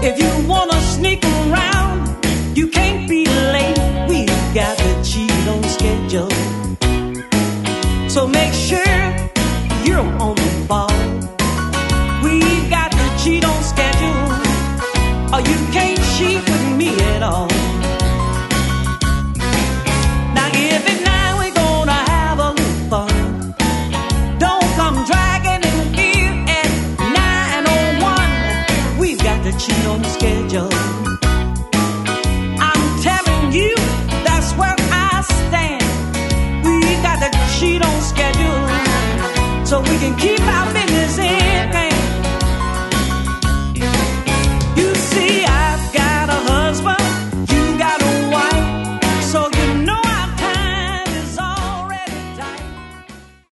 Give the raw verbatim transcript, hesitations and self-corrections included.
If you wanna sneak around, you can't be late. We've got to cheat on schedule. So make sure you're on the ball. We've got to cheat on schedule, or you can't cheat with me at all. Now every night we're gonna have a little fun. Don't come dragging in here at nine oh one. We've got to cheat on the schedule. I'm telling you, that's where I stand. We've got to cheat on schedule, so we can keep